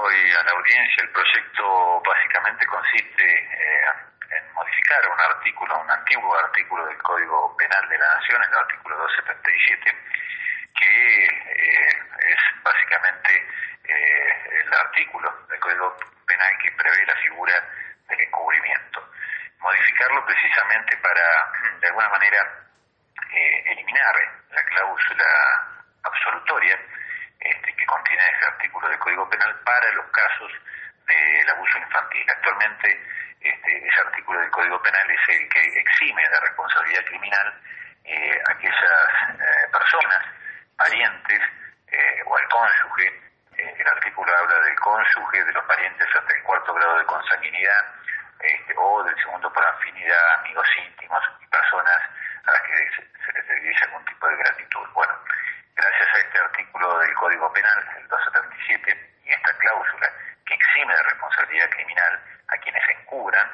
y a la audiencia, el proyecto básicamente consiste en modificar un antiguo artículo del Código Penal de la Nación, el artículo 277, que es básicamente el artículo del Código Penal que prevé la figura del encubrimiento. Modificarlo precisamente para, de alguna manera, eliminar la cláusula absolutoria que contiene ese artículo del Código Penal para los casos del abuso infantil. Actualmente ese artículo del Código Penal es el que exime de responsabilidad criminal aquellas personas, parientes o al cónyuge. El artículo habla del cónyuge, de los parientes hasta el cuarto grado de consanguinidad, o del segundo por afinidad, amigos íntimos y personas a las que se les dirige algún tipo de gratitud. Bueno, gracias a este artículo del Código Penal, el 277, y esta cláusula que exime de responsabilidad criminal a quienes encubran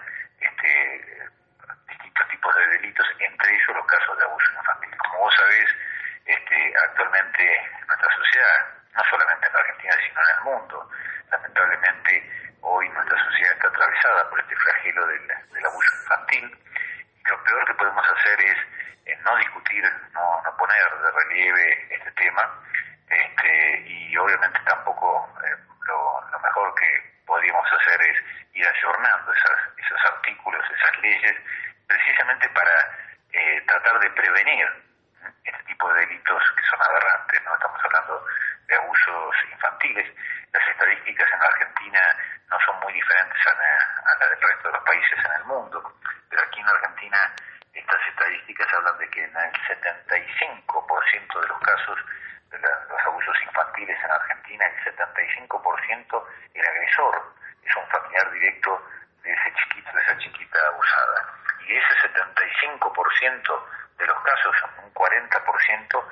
distintos tipos de delitos, entre ellos los casos de abuso infantil. Como vos sabés, actualmente en nuestra sociedad, no solamente en la Argentina, sino en el mundo, lamentablemente hoy nuestra sociedad está atravesada por este flagelo del abuso infantil. Y lo peor que podemos hacer es no discutir, no poner de relieve este tema, y obviamente tampoco lo mejor que podríamos hacer es ir ayornando esos artículos, esas leyes, precisamente para tratar de prevenir este tipo de delitos que son aberrantes, ¿no? Estamos hablando de abusos infantiles. Las estadísticas en la Argentina no son muy diferentes a la del resto de los países en el mundo, pero aquí en Argentina estas estadísticas hablan de que en el 75% de los casos de los abusos infantiles en Argentina, el 75% el agresor es un familiar directo de ese chiquito, de esa chiquita abusada. Y ese 75% de los casos, un 40%,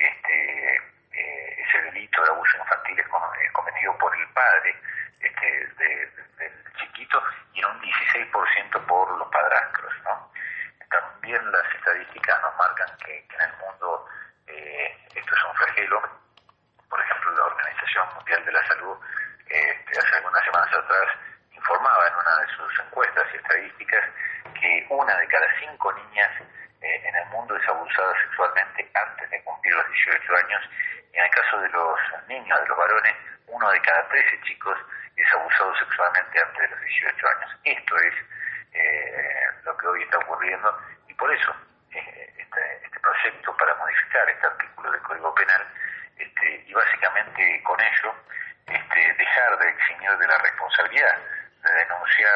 ese delito de abuso infantil es cometido por el padre del chiquito, y en un 16% por los padrastros, ¿no? También las estadísticas nos marcan que en el mundo esto es un flagelo. Por ejemplo, la Organización Mundial de la Salud hace algunas semanas atrás informaba en una de sus encuestas y estadísticas que 1 de cada 5 niñas en el mundo es abusada sexualmente antes de cumplir los 18 años, y en el caso de los niños, de los varones, 1 de cada 13 chicos es abusado sexualmente antes de los 18 años. Esto es lo que hoy está ocurriendo, y por eso este proyecto para modificar este artículo del Código Penal, y básicamente con ello dejar de eximir de la responsabilidad de denunciar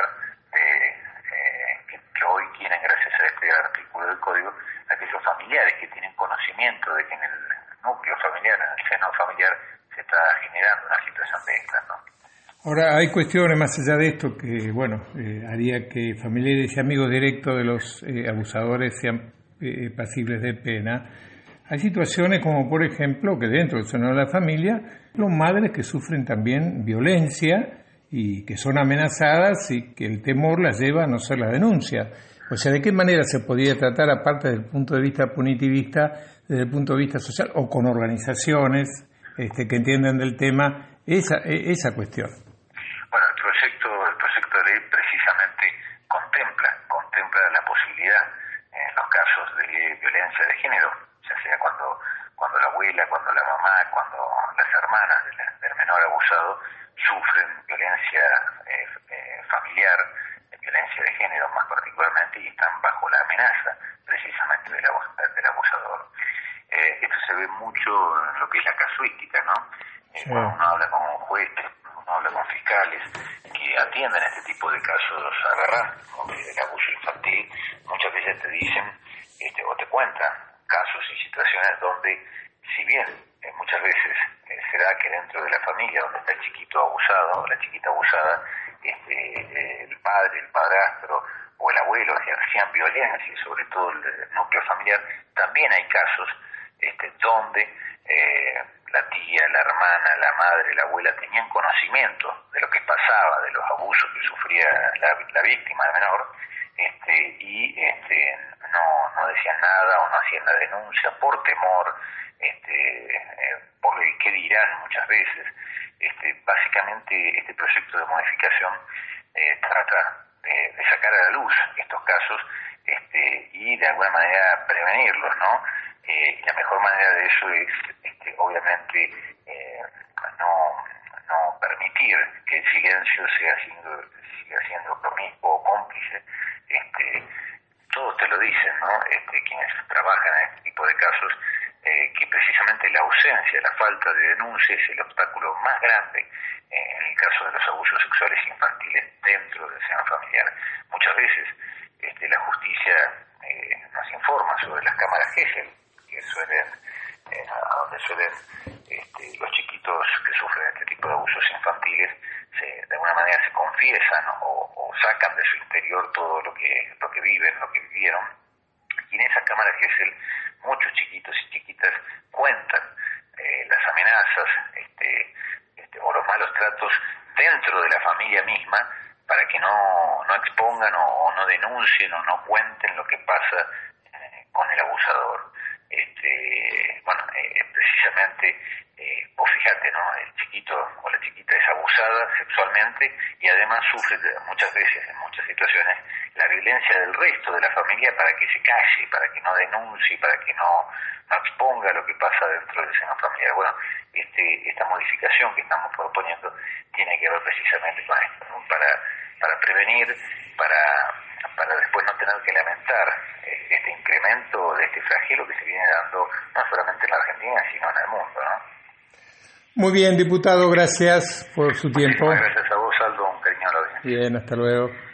que hoy tienen, gracias a este artículo del Código, aquellos familiares que tienen conocimiento de que en el núcleo familiar, en el seno familiar, se está generando una situación de esta, ¿no? Ahora, hay cuestiones más allá de esto que, haría que familiares y amigos directos de los abusadores sean pasibles de pena. Hay situaciones como, por ejemplo, que dentro del seno de la familia, los madres que sufren también violencia y que son amenazadas y que el temor las lleva a no hacer la denuncia. O sea, ¿de qué manera se podría tratar, aparte desde el punto de vista punitivista, desde el punto de vista social, o con organizaciones que entiendan del tema, esa cuestión? Bueno, el proyecto de ley precisamente contempla la posibilidad en los casos de violencia de género, ya sea cuando la abuela, cuando la mamá, cuando las hermanas del menor abusado sufren violencia familiar, violencia de género más particularmente, y están bajo la amenaza precisamente del abusador. Esto se ve mucho en lo que es la casuística, ¿no? Sí. Cuando uno habla con jueces, uno habla con fiscales que atienden este tipo de casos aberrantes, como el abuso infantil, muchas veces te dicen o te cuentan casos y situaciones donde, si bien muchas veces se da que dentro de la familia donde está el chiquito abusado o la chiquita abusada, el padre, el padrastro o el abuelo ejercían violencia, y sobre todo el núcleo familiar, también hay casos donde la tía, la hermana, la madre, la abuela tenían conocimiento de lo que pasaba, de los abusos que sufría la víctima, el menor, y no decían nada o no hacían la denuncia por temor, por el qué dirán muchas veces. Básicamente básicamente este proyecto de modificación trata de sacar a la luz estos casos y de alguna manera prevenirlos, ¿no? Y la mejor manera de eso es obviamente no permitir que el silencio siga siendo promiscuo o cómplice. Todos te lo dicen, ¿no? Quienes trabajan en este tipo de casos, que precisamente la ausencia, la falta de denuncia es el obstáculo más grande en el caso de los abusos sexuales infantiles dentro del seno familiar. Muchas veces la justicia nos informa sobre las cámaras Gesell, que a donde suelen los chiquitos que sufren este tipo de abusos infantiles de alguna manera se confiesan o sacan de su interior todo lo que viven, lo que vivieron. Y en esas cámaras Gesell muchos chiquitos y chiquitas cuentan las amenazas o los malos tratos dentro de la familia misma para que no expongan o no denuncien o no cuenten lo que pasa con el abusador. Precisamente, vos fíjate, ¿no? El chiquito o la chiquita es abusada sexualmente y además sufre muchas veces, en muchas situaciones, la violencia del resto de la familia para que se calle, para que no denuncie, para que no exponga lo que pasa dentro del seno familiar. Bueno, esta modificación que estamos proponiendo tiene que ver precisamente con esto, ¿no? Para prevenir, para después no tener que lamentar este incremento de este flagelo que se viene dando no solamente en la Argentina, sino en el mundo, ¿no? Muy bien, diputado, gracias por su tiempo. Muchísimas gracias a vos, Aldo, un cariño a la audiencia. Bien, hasta luego.